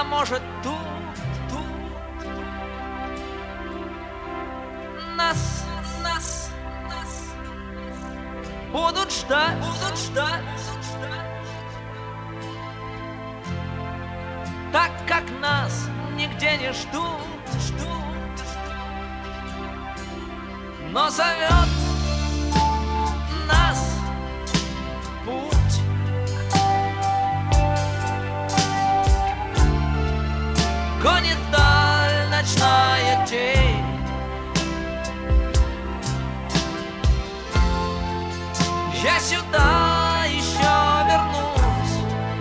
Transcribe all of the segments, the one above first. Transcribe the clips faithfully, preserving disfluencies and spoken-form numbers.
А может, тут, тут нас, нас, нас будут ждать, будут ждать, так как нас нигде не ждут, ждут, но зовет нас путь. Гонит даль ночная тень, я сюда еще вернусь.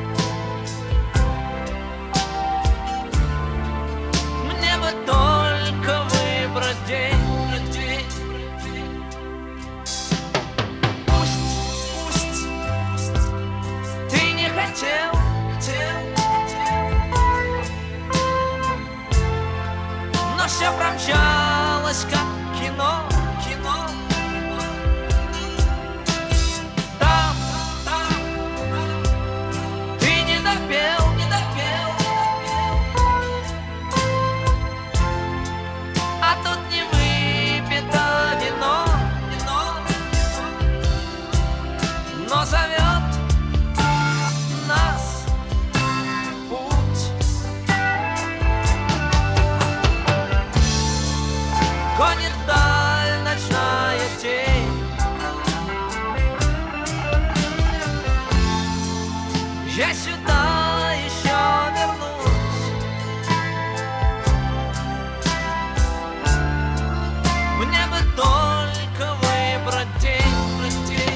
Мне бы только выбрать день, день. Пусть, пусть, пусть ты не хотел, хотел, но все промчалось, как кино, кино. Там, там ты не допел, не допел, а тут не выпито вино, вино, но зовет нас путь. Гонит даль ночная тень, я сюда еще вернусь. Мне бы только выбрать день, выбрать день.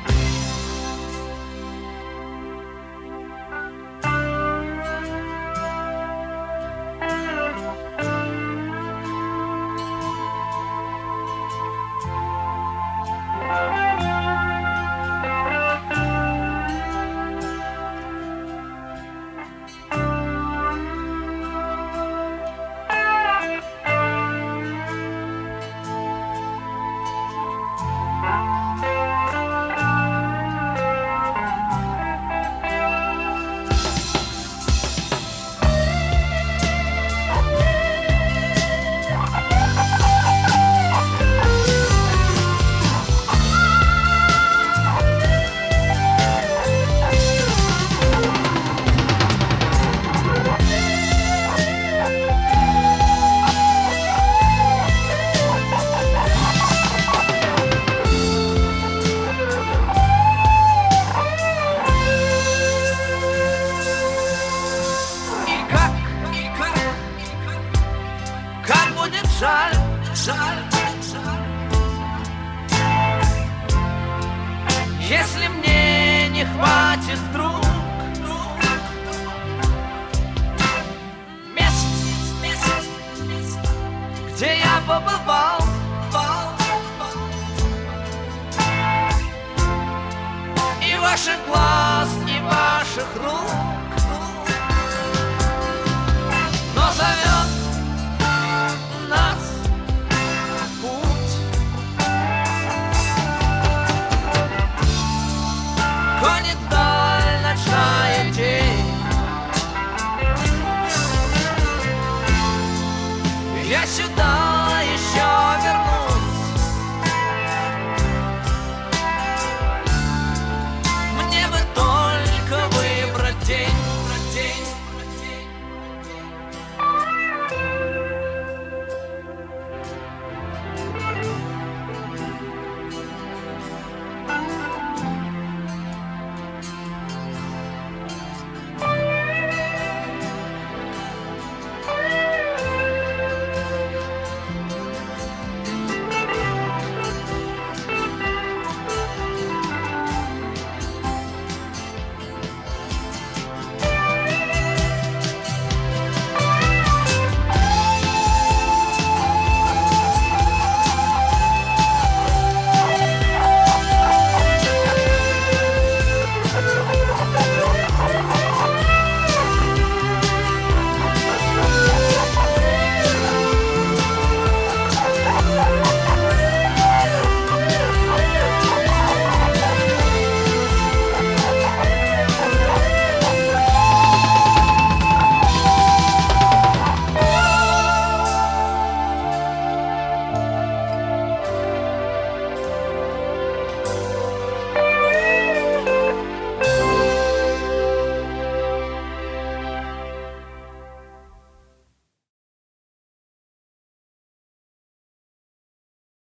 Жаль, жаль, жаль, если мне не хватит вдруг мест, мест, мест, где я побывал, побывал, и ваших глаз, и ваших рук, но зовет нас путь. Гонит даль ночная тень, я сюда еще